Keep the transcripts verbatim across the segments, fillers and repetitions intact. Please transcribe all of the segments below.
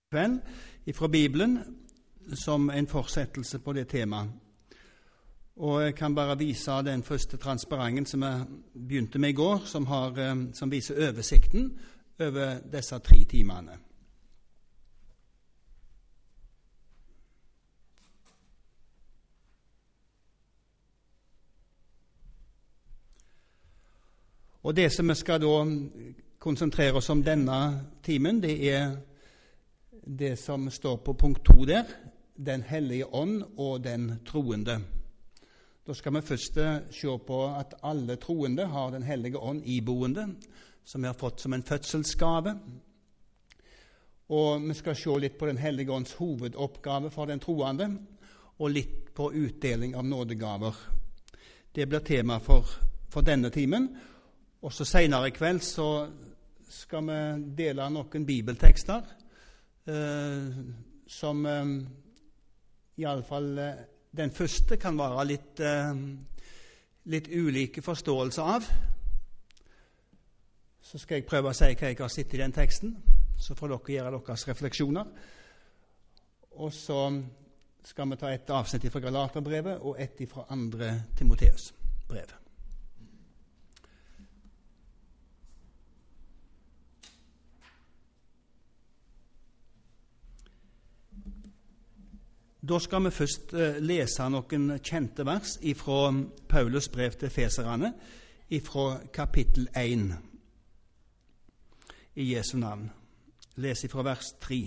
Vel, fra Bibelen som en fortsettelse på det temaet. Og jeg kan bare vise den første transparenten som jeg begynte med i går, som, har, som viser oversikten over disse tre timene. Og det som vi skal da konsentrere oss om denne timen, det er det som står på punkt to der, Den hellige ånd og den troende. Da skal vi først se på at alle troende har den hellige ånd iboende, som vi har fått som en fødselsgave. Og vi skal se litt på den hellige ånds hovedoppgave for den troende, og litt på utdeling av nådegaver. Det blir tema for, for denne timen. Og så senere i kveld så skal vi dele noen bibeltekster, eh, som eh, i alle fall eh, den første kan være litt, eh, litt ulike forståelser av. Så skal jeg prøve å si hva jeg har sett i den teksten, så får dere gjøre deres refleksjoner. Og så skal vi ta et avsnitt fra Galaterbrevet og et fra andre Timoteus brev. Da skal vi først lese noen kjente vers fra Paulus brev til Efeserne, fra kapittel én i Jesu navn. Les fra vers tre.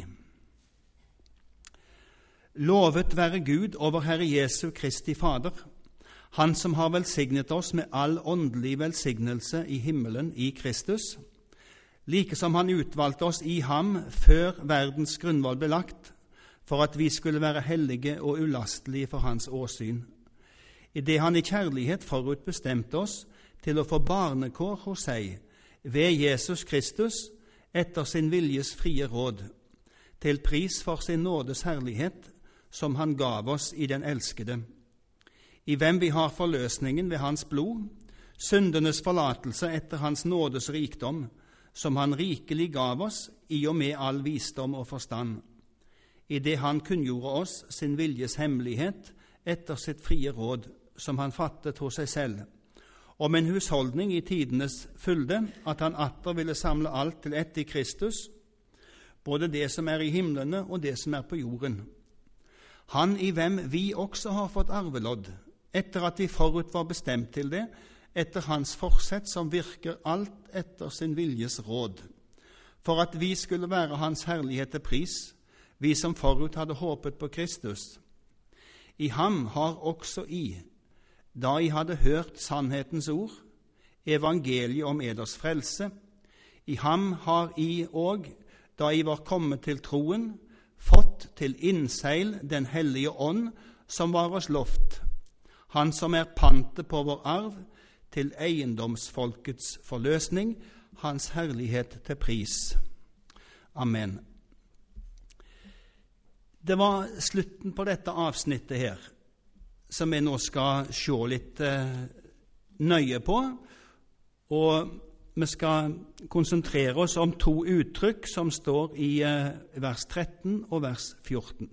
Lovet være Gud over Herre Jesu Kristi Fader, Han som har velsignet oss med all åndelig velsignelse i himmelen i Kristus, like som Han utvalgte oss i ham før verdens grunnvoll ble lagt, for at vi skulle være hellige og ulastelige for Hans åsyn, i det Han i kjærlighet forut bestemte oss til å få barnekår hos seg, ved Jesus Kristus, etter sin viljes frie råd, til pris for sin nådes herlighet, som Han gav oss i den elskede, i hvem vi har forløsningen ved Hans blod, syndenes forlatelse etter Hans nådes rikdom, som Han rikelig gav oss i og med all visdom og forstand, i det Han kunngjorde oss sin viljes hemmelighet etter sitt frie råd, som Han fattet hos seg selv, om en husholdning i tidenes fylde, at Han atter ville samle alt til ett i Kristus, både det som er i himlene og det som er på jorden. Han i hvem vi også har fått arvelodd, etter at vi forut var bestemt til det, etter Hans forsett som virker alt etter sin viljes råd, for at vi skulle være Hans herlighet til pris, vi som forut hadde håpet på Kristus. I ham har også I, da I hadde hørt sannhetens ord, evangeliet om eders frelse, i ham har I òg, da I var kommet til troen, fått til innseil den hellige ånd, som var oss loft, han som er pantet på vår arv, til eiendomsfolkets forløsning, hans herlighet til pris. Amen. Det var slutten på dette avsnittet her, som vi nå skal se litt eh, nøye på, og vi skal konsentrere oss om to uttrykk som står i eh, vers tretten og vers fjorten.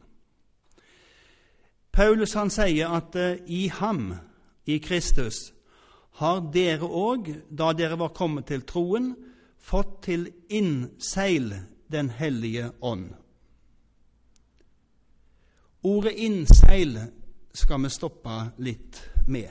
Paulus han sier at eh, i ham, i Kristus, har dere òg, da dere var kommet til troen, fått til innseil den hellige ånd. Ordet innseil skal vi stoppe litt med.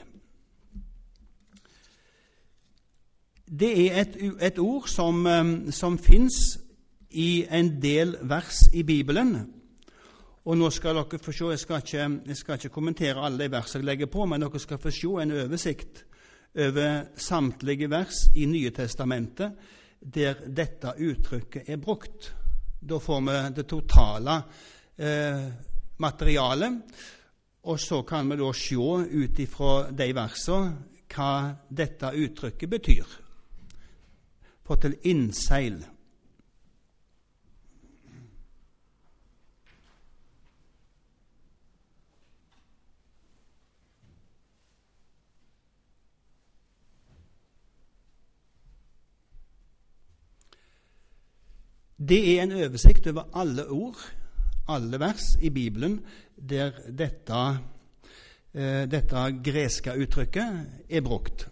Det er et, et ord som, som finnes i en del vers i Bibelen. Og nå skal dere få se, jeg skal ikke, jeg skal ikke kommentere alle de vers jeg legger på, men dere skal få se en oversikt over samtlige vers i Nye Testamentet der dette uttrykket er brukt. Da får vi det totale eh, materialet, og så kan vi da se ut ifra de versene hva dette uttrykket betyr. Få til innseil. Det er en oversikt over alle ord, alle vers i Bibelen, der dette, eh, dette greske uttrykket er brukt.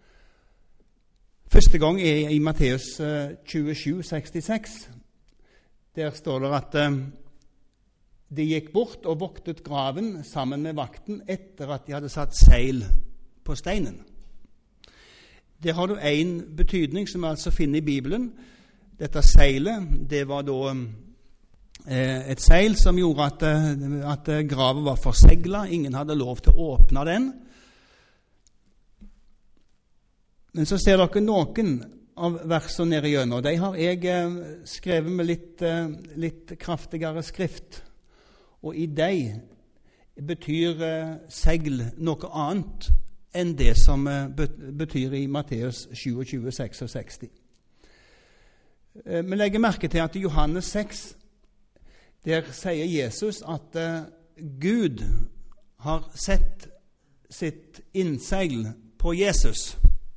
Første gang er i Matteus tjuesju sekstiseks. Der står det at eh, de gikk bort og voktet graven sammen med vakten etter at de hadde satt seil på steinen. Der har du en betydning som vi altså finner i Bibelen. Dette seilet, det var da eh, et seil som gjorde at, at graven var forseglet. Ingen hadde lov til å åpne den. Men så ser dere noen av versene nede igjennom. De har jeg eh, skrevet med litt, eh, litt kraftigere skrift. Og i de betyr eh, segl noe annet enn det som eh, betyr i Matteus tjuesju sekstiseks. Eh, vi legger merke til at i Johannes seks, der sier Jesus at eh, Gud har sett sitt innseil på Jesus.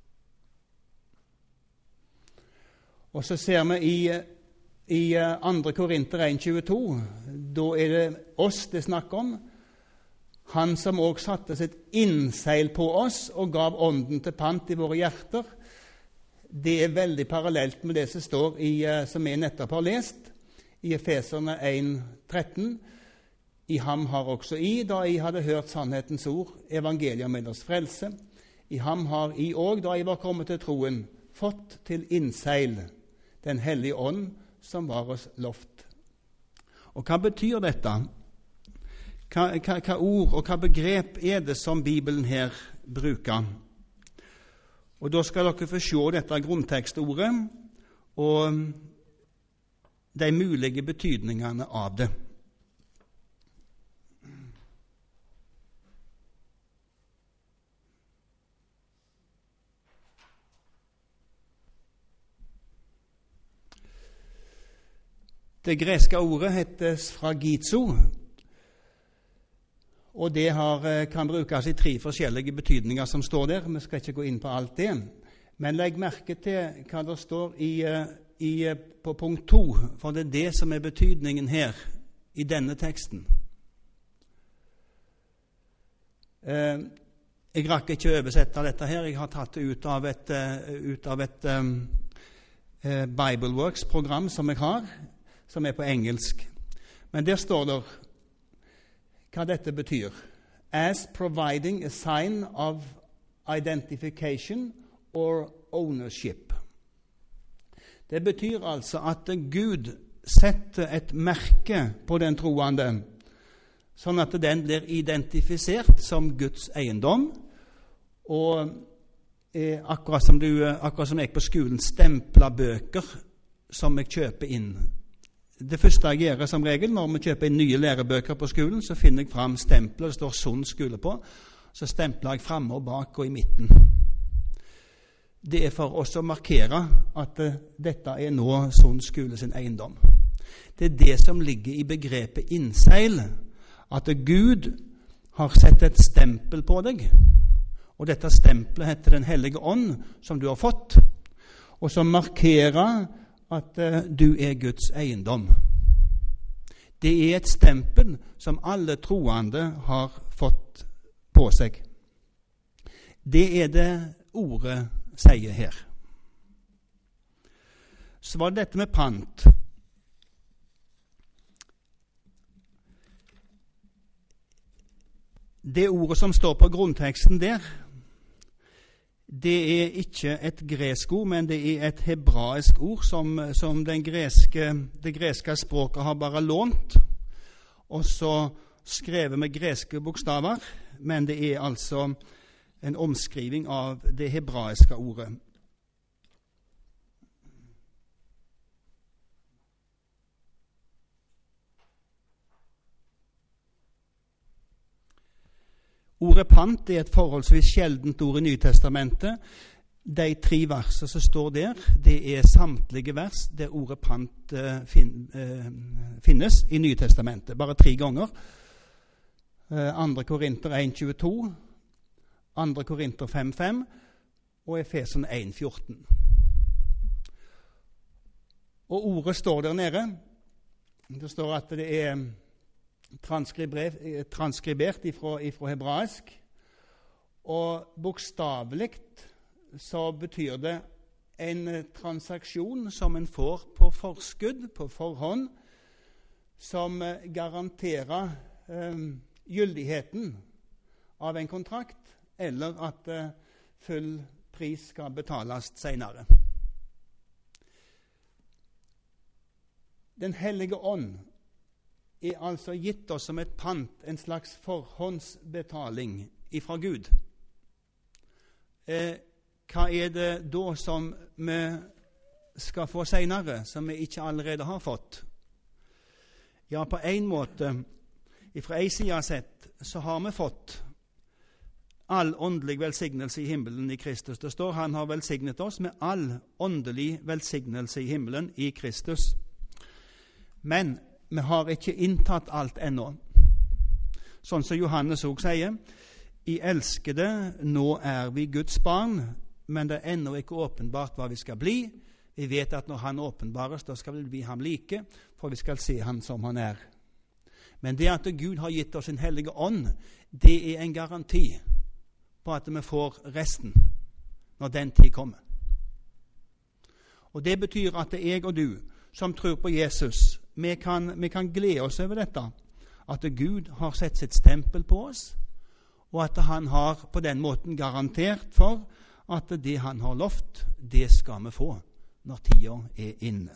Og så ser vi i, i andre Korinter en tjueto, da er det oss det snakker om, han som også satte sitt innseil på oss og gav ånden til pant i våre hjerter. Det er veldig parallelt med det som står i, som jeg nettopp har lest, i Efeserne en tretten. I ham har også I, da I hadde hørt sannhetens ord, evangeliet om deres frelse. I ham har I òg, da I var kommet til troen, fått til innseil Den hellige ånd som var oss lovt. Og hva betyr dette? Hva, hva, hva ord og hva begrep er det som Bibelen her bruker? Og da skal dere få se dette grunntekstordet og de mulige betydningene av det. Det greske ordet heter sfragizo, og det har, kan brukes i tre forskjellige betydninger som står der. Vi skal ikke gå inn på alt det, men legg merke til hva det står i, i, på punkt to, for det er det som er betydningen her i denne teksten. Eh, jeg rakk ikke å oversette dette her. Jeg har tatt det ut av et, ut av et um, Bibleworks-program som jeg har, som er på engelsk. Men der står det hva dette betyr. As providing a sign of identification or ownership. Det betyr altså at Gud setter et merke på den troende, sånn at den blir identifisert som Guds eiendom, og eh, akkurat som du, akkurat som jeg på skolen stempler bøker som jeg kjøper inn. Det første jeg gjør som regel når vi kjøper inn nye lærebøker på skolen, så finner jeg fram stempler, det står Sund skole på, så stempler jeg fremme og bak og i midten. Det er for oss å markere at uh, dette er nå Sund skole sin eiendom. Det er det som ligger i begrepet innseil, at uh, Gud har sett et stempel på deg, og dette stempelet heter Den hellige ånd, som du har fått, og som markerer at uh, du er Guds eiendom. Det er et stempel som alle troende har fått på seg. Det er det ordet sier her. Så var det dette med pant. Det ordet som står på grunnteksten der, det er ikke et gresk ord, men det er et hebraisk ord som, som den greske, det greske språket har bare lånt, og så skrevet med greske bokstaver, men det er altså en omskriving av det hebraiske ordet. Ordet pant er et forholdsvis sjeldent ord i Nytestamentet. De tre versene som står der, det er samtlige vers der ordet pant uh, fin, uh, finnes i Nytestamentet. Bare tre ganger. Uh, andre Korinter en tjueto, andre Korinter fem fem og Efeserne en fjorten. Og ordet står der nede. Det står at det er transkribert ifra, ifra hebraisk. Og bokstavelig så betyr det en transaksjon som en får på forskudd, på forhånd, som garanterer eh, gyldigheten av en kontrakt, eller at eh, full pris skal betales senere. Den hellige ånd er altså gitt oss som et pant, en slags forhåndsbetaling ifra Gud. Eh, hva er det da som vi skal få senere, som vi ikke allerede har fått? Ja, på en måte, ifra en side sett, så har vi fått all åndelig velsignelse i himmelen i Kristus. Det står han har velsignet oss med all åndelig velsignelse i himmelen i Kristus. Men vi har ikke inntatt alt ennå. Sånn som Johannes også sier, I elskede, nå er vi Guds barn, men det er ennå ikke åpenbart hva vi skal bli. Vi vet at når han åpenbares, da skal vi bli ham like, for vi skal se han som han er. Men det at Gud har gitt oss en hellige ånd, det er en garanti på at vi får resten når den tid kommer. Og det betyr at det er jeg og du som tror på Jesus, vi kan, vi kan glede oss over dette, at Gud har sett sitt stempel på oss, og at han har på den måten garantert for at det han har lovt, det skal vi få når tida er inne.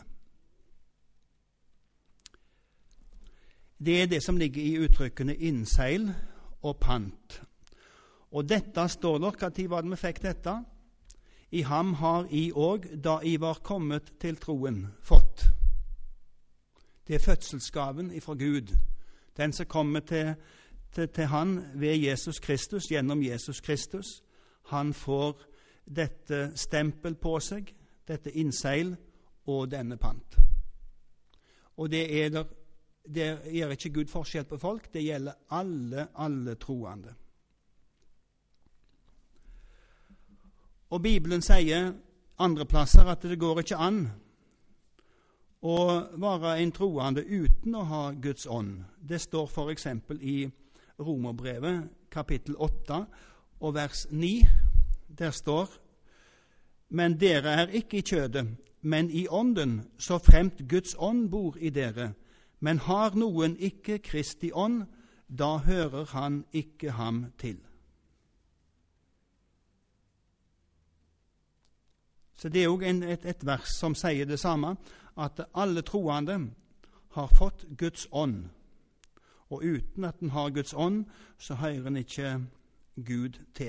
Det er det som ligger i uttrykkene innseil og pant. Og dette står der, hva tid var det vi fikk dette? I ham har I òg, da I var kommet til troen, fått. Det er fødselsgaven ifra Gud. Den som kommer til, til, til han ved Jesus Kristus, gjennom Jesus Kristus, han får dette stempel på seg, dette innseil og denne pant. Og det er der, det gjør ikke Gud forskjell på folk, det gjelder alle, alle troende. Og Bibelen sier andre plasser at det går ikke an å være en troende uten å ha Guds ånd. Det står for eksempel i Romerbrevet kapittel åtte og vers ni. Der står: Men dere er ikke i kjødet, men i ånden, så fremt Guds ånd bor i dere. Men har noen ikke Kristi ånd, da hører han ikke ham til. Så det er jo et, et vers som sier det samme, at alle troende har fått Guds ånd. Og uten at den har Guds ånd, så hører den ikke Gud til.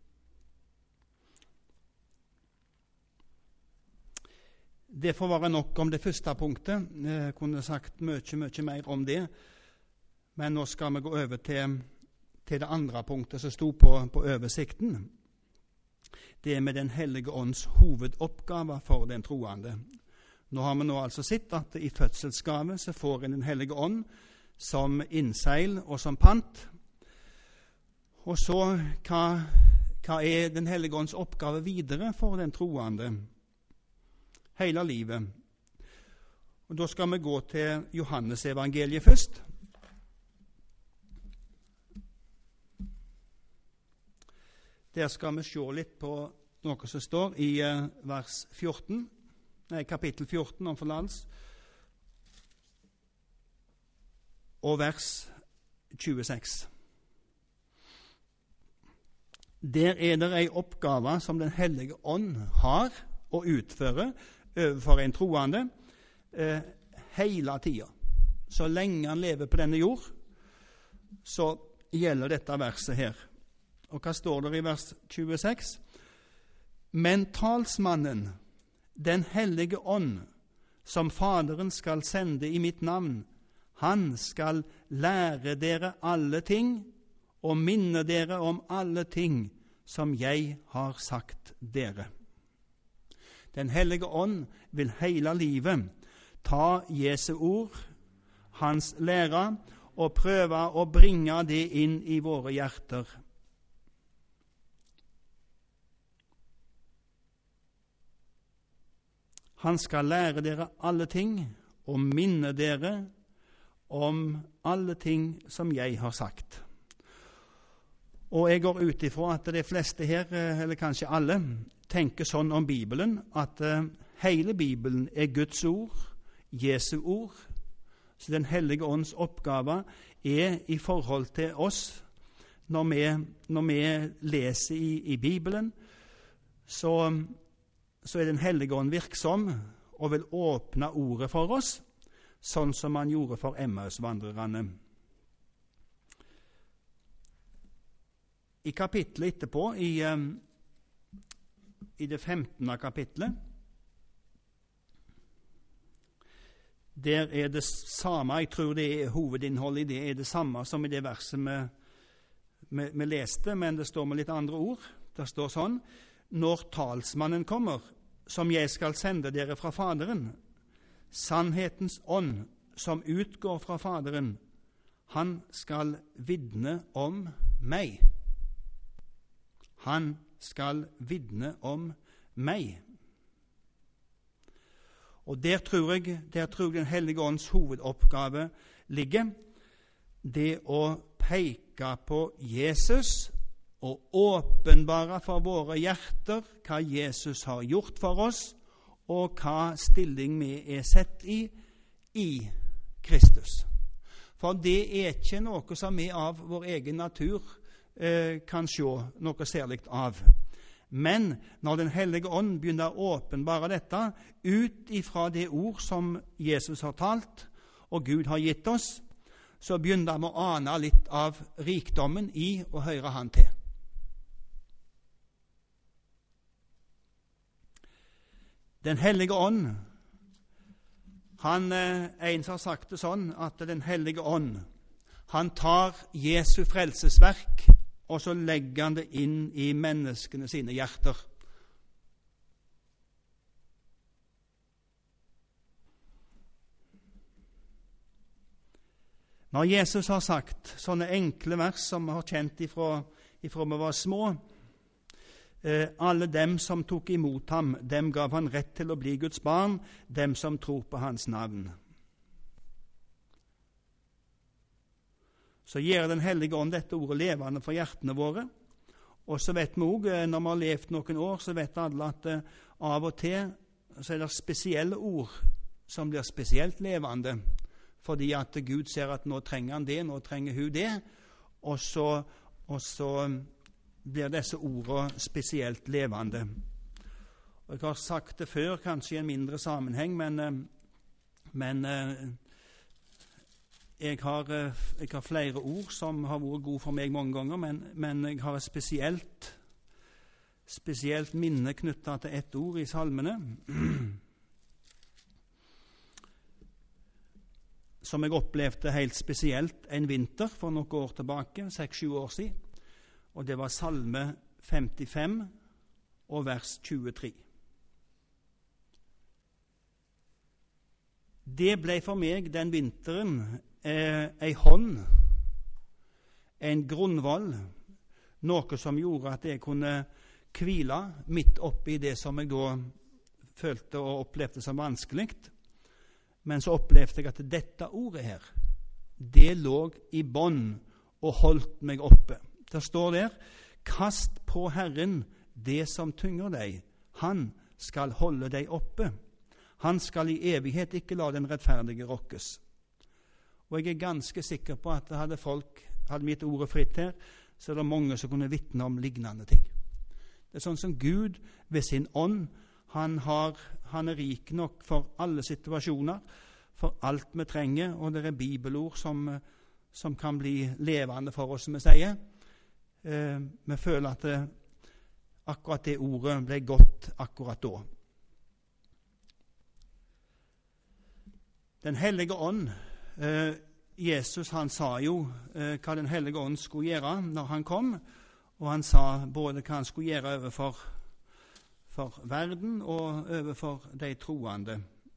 Det får være nok om det første punktet. Jeg kunne sagt mye, mye mer om det. Men nå skal vi gå over til, til det andre punktet som sto på, på oversikten. Det er med Den hellige ånds hovedoppgave for den troende. Nå har vi nå altså sett at i fødselsgave så får en Den hellige ånd som innseil og som pant. Og så, hva, hva er Den hellige ånds oppgave videre for den troende? Hele livet. Og da skal vi gå til Johannes evangeliet først. Der skal vi se litt på noe som står i uh, vers fjorten, nei, kapittel fjorten om forlatelse, og vers tjueseks. Der er det en oppgave som Den hellige ånd har å utføre overfor en troende uh, hele tida. Så lenge han lever på denne jord, så gjelder dette verset her. Og hva står det i vers tjueseks? Men talsmannen, Den hellige ånd, som Faderen skal sende i mitt navn, han skal lære dere alle ting og minne dere om alle ting som jeg har sagt dere. Den hellige ånd vil hele livet ta Jesu ord, hans lære, og prøve å bringe det inn i våre hjerter. Han skal lære dere alle ting og minne dere om alle ting som jeg har sagt. Og jeg går ut ifra at de fleste her, eller kanskje alle, tenker sånn om Bibelen, at hele Bibelen er Guds ord, Jesu ord. Så Den hellige ånds oppgave er i forhold til oss. Når vi, når vi leser i, i Bibelen, så, så er Den hellige ånd virksom og vil åpne ordet for oss, sånn som han gjorde for Emmausvandrerne. I kapittelet etterpå, i, i det femtende kapittelet, der er det samme, jeg tror det er hovedinnholdet i det, er det samme som i det verset vi, vi, vi leste, men det står med litt andre ord. Det står sånn: når talsmannen kommer, som jeg skal sende dere fra Faderen, sannhetens ånd som utgår fra Faderen, han skal vitne om meg. Han skal vitne om meg. Og der tror jeg, der tror jeg Den hellige ånds hovedoppgave ligger. Det å peke på Jesus og åpenbare for våre hjerter hva Jesus har gjort for oss, og hva stilling vi er sett i i Kristus. For det er ikke noe som vi av vår egen natur eh, kan se noe særlig av. Men når Den hellige ånd begynner å åpenbare dette ut ifra det ord som Jesus har talt og Gud har gitt oss, så begynner vi å ane litt av rikdommen i å høre han til. Den hellige ånd, han, en har sagt det sånn, at Den hellige ånd, han tar Jesu frelsesverk, og så legger han det inn i menneskene sine hjerter. Når Jesus har sagt sånne enkle vers som vi har kjent ifra, ifra vi var små, eh, alle dem som tok imot ham, dem gav han rett til å bli Guds barn, dem som tror på hans navn. Så gjør Den hellige ånd dette ordet levende for hjertene våre. Og så vet vi også, når vi har levd noen år, så vet alle at uh, av og til så er det spesielle ord som blir spesielt levende, fordi at Gud ser at nå trenger han det, nå trenger hun det, og så, og så blir disse ordene spesielt levende. Og jeg har sagt det før, kanskje i en mindre sammenheng, men, uh, men uh, Jeg har, jeg har flere ord som har vært gode for meg mange ganger, men, men jeg har et spesielt, spesielt minne knyttet til ett ord i salmene, som jeg opplevde helt spesielt en vinter for noen år tilbake, seks-sju år siden, og det var salme femtifem og vers tjuetre. Det ble for meg den vinteren Eh, ei hånd, en grunnvoll, noe som gjorde at jeg kunne hvile midt oppi det som jeg da følte og opplevde som vanskelig. Men så opplevde jeg at dette ordet her, det lå i bånd og holdt meg oppe. Det står der: kast på Herren det som tynger deg, han skal holde deg oppe. Han skal i evighet ikke la den rettferdige rokkes. Og jeg er ganske sikker på at hadde folk hadde mitt ordet fritt her, så er det mange som kunne vitne om lignende ting. Det er sånn som Gud ved sin ånd, han, har, han er rik nok for alle situasjoner, for alt vi trenger, og det er bibelord som, som kan bli levende for oss, som vi sier. Eh, vi føler at det, akkurat det ordet ble godt akkurat da. Den hellige ånd, Uh, Jesus han sa jo uh, hva Den hellige ånd skulle gjøre når han kom, og han sa både hva han skulle gjøre overfor for verden og overfor de troende.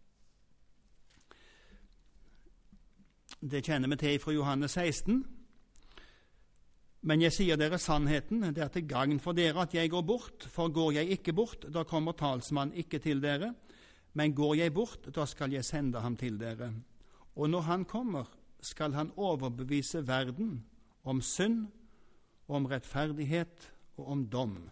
Det kjenner vi til fra Johannes seksten. Men jeg sier dere sannheten, det er til gagn for dere at jeg går bort, for går jeg ikke bort, da kommer talsmann ikke til dere. Men går jeg bort, da skal jeg sende ham til dere. Og når han kommer, skal han overbevise verden om synd, om rettferdighet og om dom.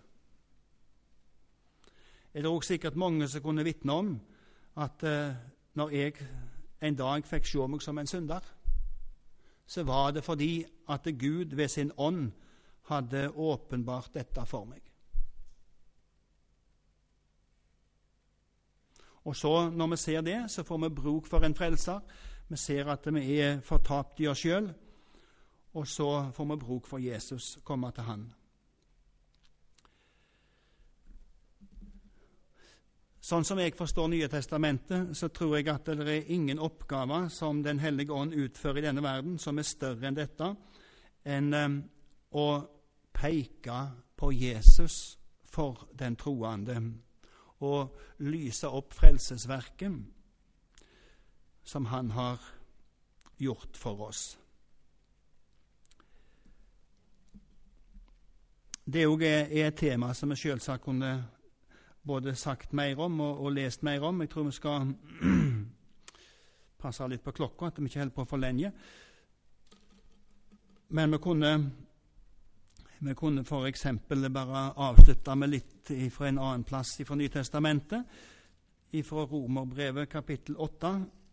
Er det også sikkert mange som kunne vitne om at eh, når jeg en dag fikk se meg som en synder, så var det fordi at Gud ved sin ånd hadde åpenbart dette for meg. Og så, når vi ser det, så får vi bruk for en frelser. Vi ser at vi er fortapt i oss selv, og så får vi bruk for Jesus, komme til han. Sånn som jeg forstår Nye Testamentet, så tror jeg at det er ingen oppgave som Den hellige ånd utfører i denne verden som er større enn dette, enn um, å peke på Jesus for den troende, og lyse opp frelsesverket som han har gjort for oss. Det er et tema som vi selvsagt kunne både sagt mer om og, og lest mer om. Jeg tror vi skal passe litt på klokka, at vi ikke holder på for lenge. Men vi kunne, vi kunne for eksempel bare avslutte med litt fra en annen plass fra Nytestamentet, fra Romerbrevet kapittel åtte.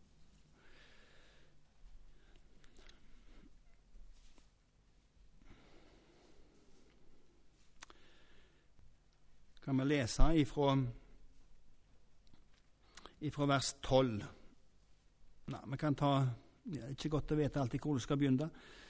Kan vi lese ifra, ifra vers tolv. Nei, vi kan ta, det er ikke godt å vite alltid hvor du skal begynne.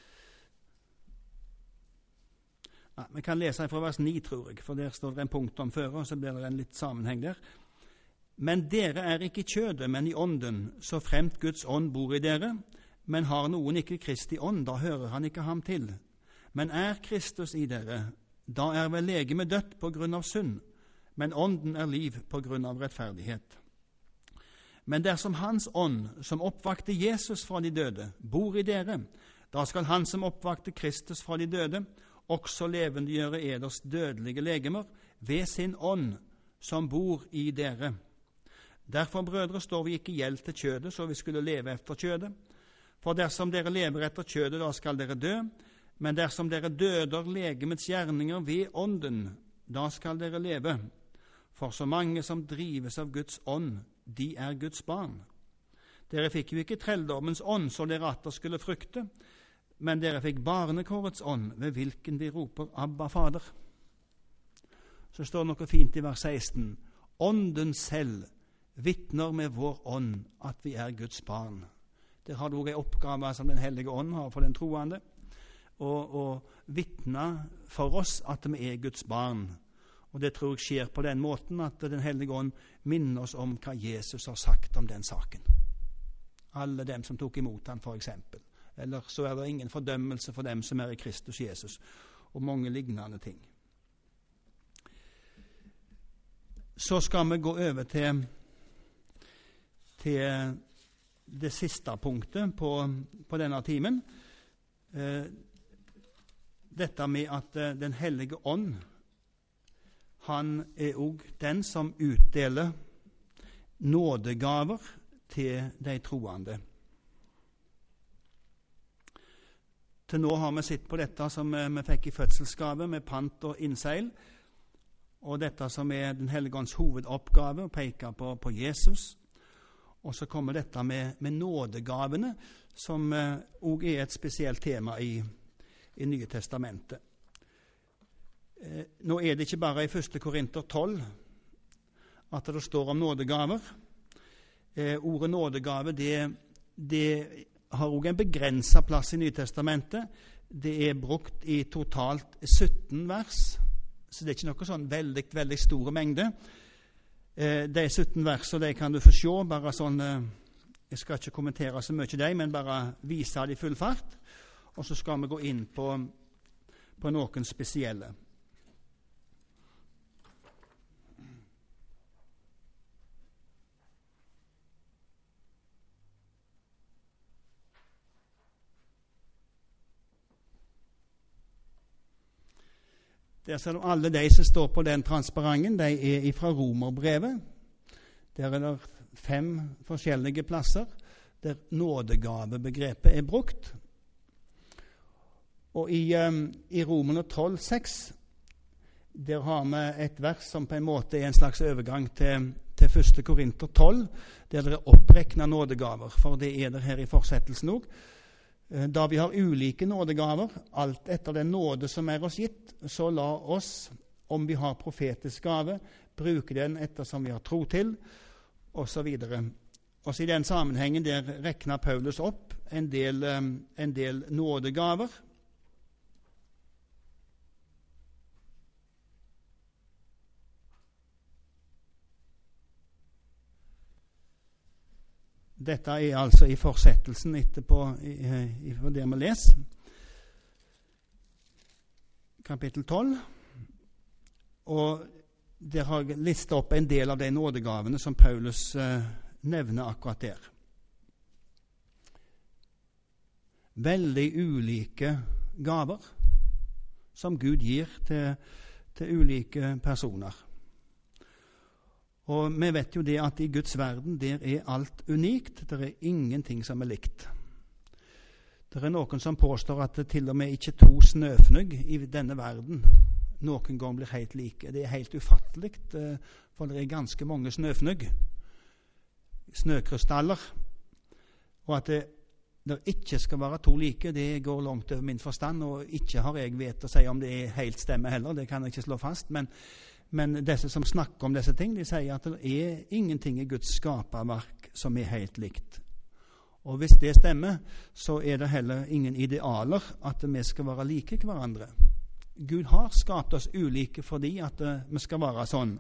Nei, vi kan lese ifra vers ni, tror jeg, for der står det en punkt om før, og så blir det en litt sammenheng der. Men dere er ikke i kjødet, men i ånden, så fremt Guds ånd bor i dere. Men har noen ikke Kristi ånd, da hører han ikke ham til. Men er Kristus i dere, da er vel legeme dødt på grunn av synd, men ånden er liv på grunn av rettferdighet. Men dersom hans ånd, som oppvakte Jesus fra de døde, bor i dere, da skal han som oppvakte Kristus fra de døde, også levendegjøre eders dødelige legemer ved sin ånd, som bor i dere. Derfor, brødre, står vi ikke i gjeld til kjødet, så vi skulle leve efter kjødet. For dersom dere lever etter kjødet, da skal dere dø. Men dersom dere døder legemets gjerninger ved ånden, da skal dere leve. For så mange som drives av Guds ånd, de er Guds barn. Dere fikk jo ikke trelldommens ånd, så dere atter skulle frykte, men dere fikk barnekårets ånd, ved hvilken vi roper Abba, Fader. Så står det noe fint i vers seksten. Ånden selv vitner med vår ånd at vi er Guds barn. Der har du også en oppgave som Den hellige ånd har for den troende, og, og vitne for oss at vi er Guds barn. Og det tror jeg skjer på den måten at Den hellige ånd minner oss om hva Jesus har sagt om den saken. Alle dem som tok imot han, for eksempel. Eller så er det ingen fordømmelse for dem som er i Kristus Jesus, og mange lignende ting. Så skal vi gå over til, til det siste punktet på, på denne timen. Eh, Dette med at uh, Den hellige ånd, han er også den som utdeler nådegaver til de troende. Til nå har vi sett på dette som uh, vi fikk i fødselsgave med pant og innseil, og dette som er Den hellige ånds hovedoppgave, å peke på, på Jesus. Og så kommer dette med, med nådegavene, som også uh, er et spesielt tema i i Nye Testamentet. Eh, nå er det ikke bare i første Korinter tolv at det står om nådegaver. Eh, ordet nådegave, det, det har også en begrenset plass i Nye Testamentet. Det er brukt i totalt sytten vers, så det er ikke noe sånn veldig, veldig store mengde. Eh, de sytten versene, de kan du få se, bare sånn, eh, jeg skal ikke kommentere så mye de, men bare vise det i full fart. Og så skal vi gå inn på, på noen spesielle. Der ser du alle de som står på den transparenten, de er fra Romerbrevet. Der er det fem forskjellige plasser der nådegavebegrepet er brukt. Og i, um, i Romerne tolv seks, der har vi et vers som på en måte er en slags overgang til, til første Korinter tolv, der det er oppreknet nådegaver, for det er det her i fortsettelsen også. Da vi har ulike nådegaver, alt etter den nåde som er oss gitt, så la oss, om vi har profetisk gave, bruke den etter som vi har tro til, og så videre. Også i den sammenhengen der rekner Paulus opp en del, en del nådegaver. Dette er altså i fortsettelsen etterpå i, i, i det vi leser. Kapittel tolv. Og der har jeg listet opp en del av de nådegavene som Paulus eh, nevner akkurat der. Veldig ulike gaver som Gud gir til, til ulike personer. Og vi vet jo det at i Guds verden der er alt unikt, det er ingenting som er likt. Det er noen som påstår at det til og med ikke to snøfnugg i denne verden noen gang blir helt like. Det er helt ufattelig, for det er ganske mange snøfnugg, snøkrystaller, og at det, det ikke skal være to like, det går langt over min forstand, og ikke har jeg vet å si om det er helt stemme heller, det kan jeg ikke slå fast, men, men disse som snakker om disse ting, de sier at det er ingenting i Guds skaperverk som er helt likt. Og hvis det stemmer, så er det heller ingen idealer at vi skal være like hverandre. Gud har skapt oss ulike fordi at uh, vi skal være sånn.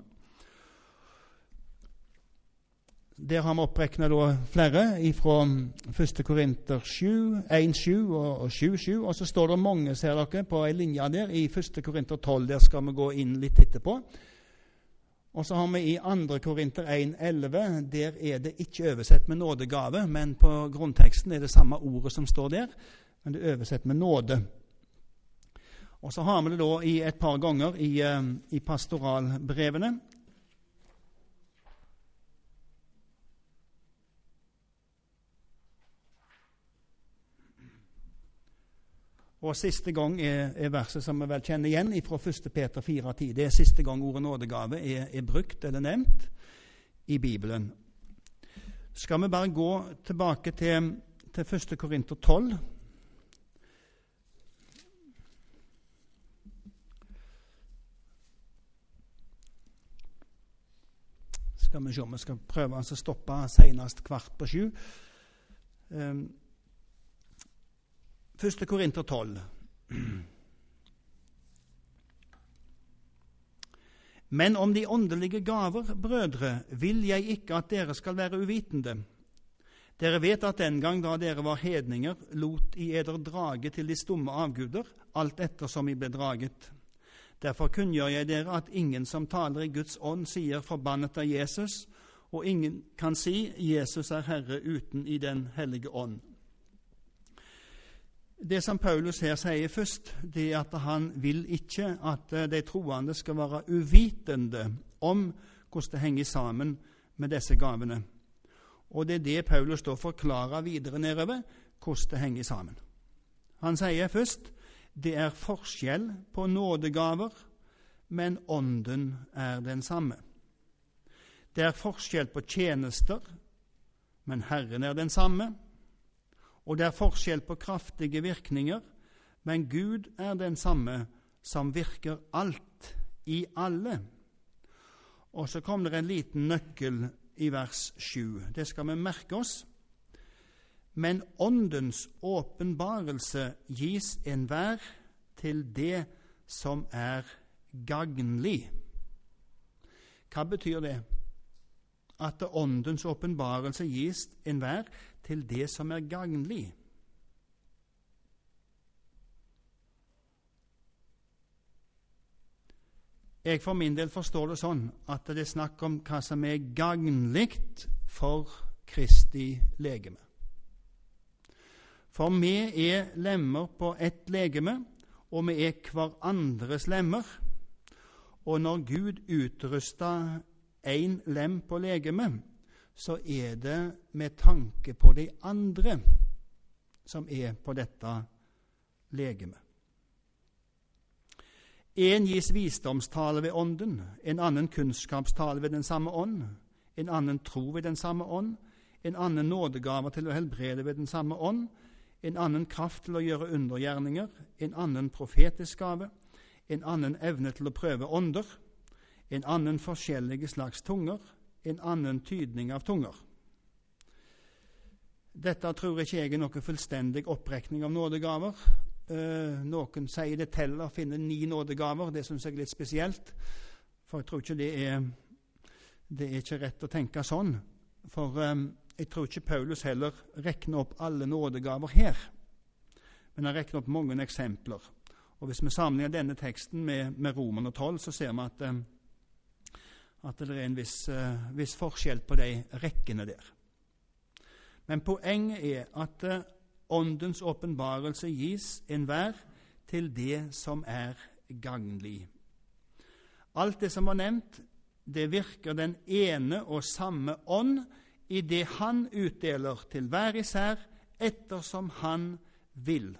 Der har vi oppreknet da flere fra første Korinter sju, en sju og, og sju sju, og så står det mange, ser dere, på en linje der i første Korinter tolv, der skal vi gå inn litt etterpå. Og så har vi i andre Korinter en elleve, der er det ikke oversett med nådegave, men på grunnteksten er det samme ordet som står der, men det er oversett med nåde. Og så har vi det da i et par ganger i, i pastoralbrevene. Og siste gang er, er verset som vi vel kjenner igjen fra første Peter fire ti. Det er siste gang ordet nådegave er, er brukt eller nevnt i Bibelen. Skal vi bare gå tilbake til, til første Korinter tolv. Skal vi se om vi skal prøve å stoppe senest kvart på sju. Um, første Korinter tolv. Men om de åndelige gaver, brødre, vil jeg ikke at dere skal være uvitende. Dere vet at den gang da dere var hedninger, lot I eder drage til de stumme avguder, alt etter som I ble draget. Derfor kunngjør jeg dere at ingen som taler I Guds ånd sier forbannet av Jesus, og ingen kan si Jesus er Herre uten I den hellige ånd. Det som Paulus her sier først, det er at han vil ikke at de troende skal være uvitende om hvordan det henger sammen med disse gavene. Og det er det Paulus da forklarer videre nedover, hvordan det henger sammen. Han sier først, det er forskjell på nådegaver, men ånden er den samme. Det er forskjell på tjenester, men Herren er den samme. Og det er forskjell på kraftige virkninger, men Gud er den samme som virker alt I alle. Og så kommer det en liten nøkkel I vers sju. Det skal vi merke oss. Men åndens åpenbarelse gis enhver til det som er gagnlig. Hva betyr det? At åndens åpenbarelse gis enhver til det som er gagnlig. Jeg for min del forstår det sånn at det er snakk om hva som er gagnligt for Kristi legeme. For vi er lemmer på ett legeme, og vi er hverandres lemmer. Og når Gud utrustet en lem på legeme, så er det med tanke på de andre som er på dette legeme. En gis visdomstale ved ånden, en annen kunnskapstale ved den samme ånd, en annen tro ved den samme ånd, en annen nådegave til å helbrede ved den samme ånd, en annen kraft til å gjøre undergjerninger, en annen profetisk gave, en annen evne til å prøve ånder, en annen forskjellige slags tunger, en annen tydning av tunger. Dette tror ikke jeg er noe fullstendig opprekning av nådegaver. Eh, noen sier det teller, finner ni nådegaver. Det synes jeg er litt spesielt, for jeg tror ikke det er, det er ikke rett å tenke sånn. For eh, jeg tror ikke Paulus heller rekner opp alle nådegaver her, men han rekner opp mange eksempler. Og hvis vi sammenligner denne teksten med, med Romerne tolv, så ser vi at, eh, at det er en viss, eh, viss forskjell på de rekkene der. Men poenget er at eh, åndens åpenbarelse gis enhver til det som er gagnlig. Alt det som var nevnt, det virker den ene og samme ånd i det han utdeler til hver især ettersom han vil.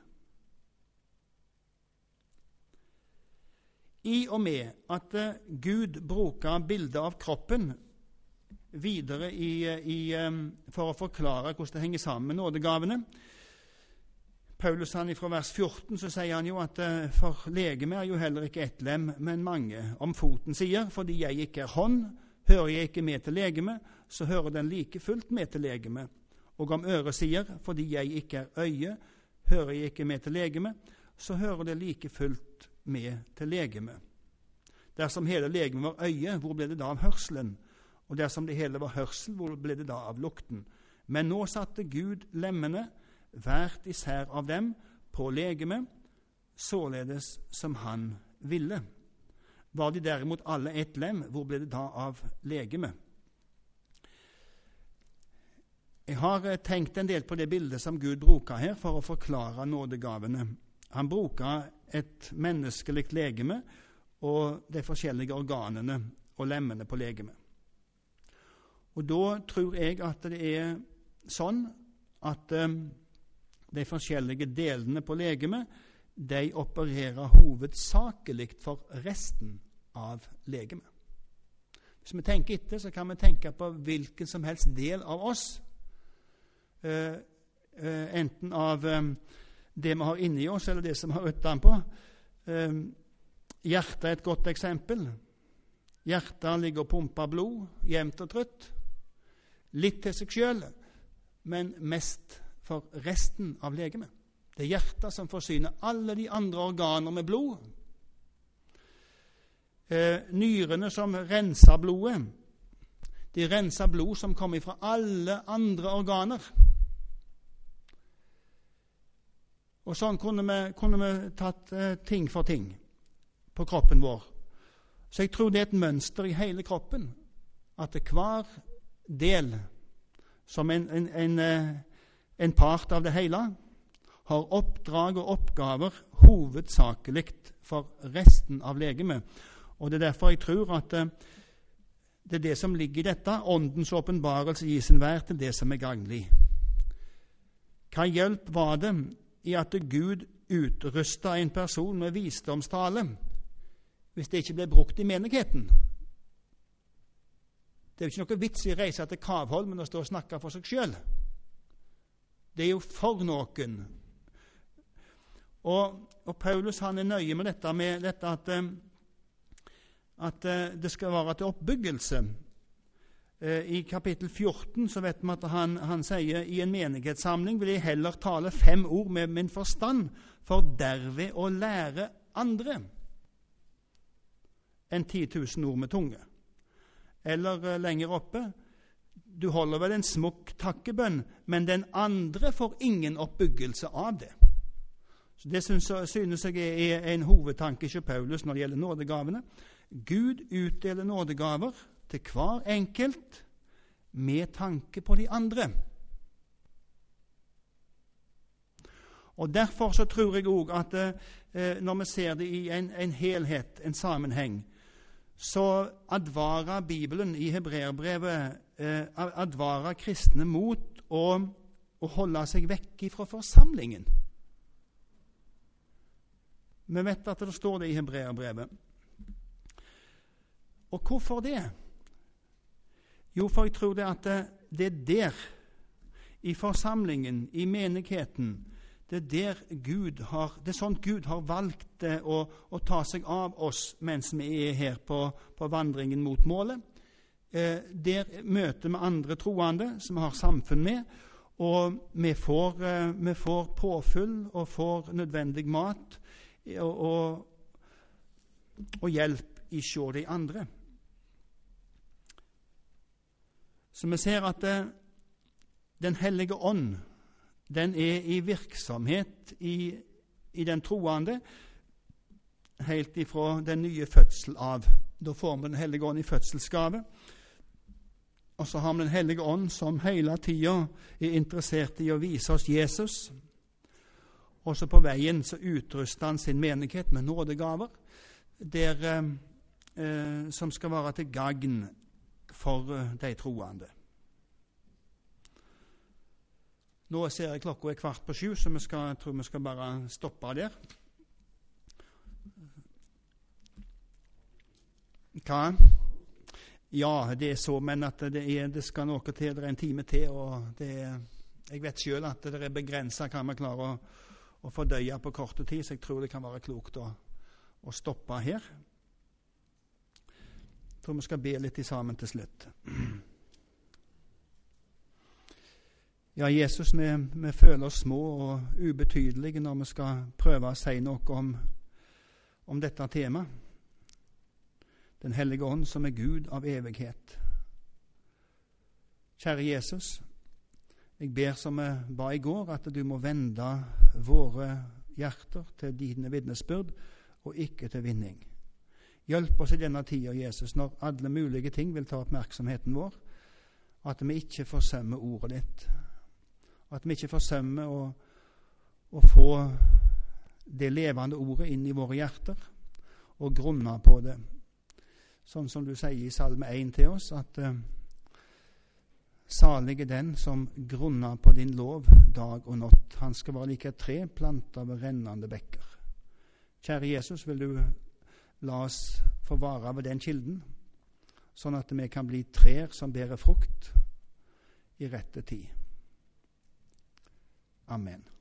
I og med at uh, Gud bruker bildet av kroppen videre i, i, um, for å forklare hvordan det henger sammen med nådegavene. Paulus han fra vers fjorten så sier han jo at uh, for legeme er jo heller ikke ett lem, men mange. Om foten sier, fordi jeg ikke er hånd, hører jeg ikke med til legeme, så hører den like fullt med til legeme. Og om øret sier, fordi jeg ikke er øye, hører jeg ikke med til legeme, så hører det like fullt med til legeme. Dersom hele legeme var øye, hvor ble det da av hørselen? Og dersom det hele var hørsel, hvor ble det da av lukten? Men nå satte Gud lemmene, hvert især av dem, på legeme, således som han ville. Var de derimot alle ett lem, hvor ble det da av legeme? Jeg har tenkt en del på det bildet som Gud bruker her for å forklare nådegavene. Han bruker et menneskelig legeme og de forskjellige organene og lemmene på legeme. Og da tror jeg at det er sånn at um, de forskjellige delene på legeme, de opererer hovedsakelig for resten av legeme. Hvis vi tenker etter, så kan vi tenke på hvilken som helst del av oss, uh, uh, enten av um, det vi har inni oss, eller det som har utenpå. Um, hjertet er et godt eksempel. Hjertet ligger og pumper blod, jevnt og trutt. Litt til seg selv, men mest for resten av legemet. Det er hjertet som forsyner alle de andre organer med blod. Eh, nyrene som renser blodet, de renser blod som kommer fra alle andre organer. Og sånn kunne vi, kunne vi tatt eh, ting for ting på kroppen vår. Så jeg tror det er et mønster i hele kroppen, at hver del, som en, en, en, en part av det hele, har oppdrag og oppgaver hovedsakelig for resten av legemet. Og det er derfor jeg tror at eh, det er det som ligger i dette. Åndens åpenbarelse gis enhver til det som er gagnlig. Hva hjelp var det i at Gud utrustet en person med visdomstale hvis det ikke ble brukt i menigheten? Det er jo ikke noe vits i å reise til Kavholmen og stå og snakke for seg selv. Det er jo for noen. Og, og Paulus han er nøye med dette, med dette at, at det skal være til oppbyggelse. I kapittel fjorten så vet vi at han, han sier i en menighetssamling vil jeg heller tale fem ord med min forstand, for derved å lære andre enn ti tusen ord med tunge. Eller uh, lenger oppe, du holder vel en smukk takkebønn, men den andre får ingen oppbyggelse av det. Så det synes, synes jeg er en hovedtanke til Paulus når det gjelder nådegavene. Gud utdeler nådegaver til hver enkelt med tanke på de andre. Og derfor så tror jeg også at eh, når vi ser det i en, en helhet, en sammenheng, så advarer Bibelen i Hebreerbrevet eh, advare kristne mot å, å holde seg vekk fra forsamlingen. Vi vet at det står det i Hebreerbrevet. Og hvorfor det? Jo, for jeg tror det at det, det er der, i forsamlingen, i menigheten, det er der Gud har, det er sånn Gud har valgt eh, å, å ta seg av oss mens vi er her på, på vandringen mot målet. Eh, der møter vi andre troende som vi har samfunn med, og vi får, eh, vi får påfyll og får nødvendig mat og, og, og hjelp i sjå de andre. Så vi ser at eh, Den hellige ånd, den er i virksomhet i, i den troende helt ifra den nye fødsel av. Da får vi Den hellige ånd i fødselsgave. Og så har vi Den hellige ånd som hele tiden er interessert i å vise oss Jesus. Og så på veien så utruster han sin menighet med nådegaver der, eh, som skal være til gagn for eh, de troende. Nå ser jeg klokka er kvart på sju, så vi skal, jeg tror vi skal bare stoppe der. Hva? Ja, det er så, men at det, er, det skal noe til, det er en time til, og det er, jeg vet selv at det er begrenset hva vi klarer å, å fordøye på korte tid, så jeg tror det kan være klokt å, å stoppe her. Jeg tror vi skal be litt sammen til slutt. Ja, Jesus, vi, vi føler oss små og ubetydelige når vi skal prøve å si noe om, om dette temaet. Den hellige ånd som er Gud av evighet. Kjære Jesus, jeg ber som jeg ba i går, at du må vende våre hjerter til dine vitnesbyrd og ikke til vinning. Hjelp oss i denne tida, Jesus, når alle mulige ting vil ta oppmerksomheten vår, at vi ikke forsømmer ordet ditt. At vi ikke forsømmer å, å få det levende ordet inn i våre hjerter og grunne på det. Sånn som du sier i Salme én til oss, at uh, salig er den som grunner på din lov dag og natt. Han skal være like et tre plantet ved rennende bekker. Kjære Jesus, vil du la oss få vare ved den kilden, sånn at vi kan bli trær som bærer frukt i rette tid. Amen.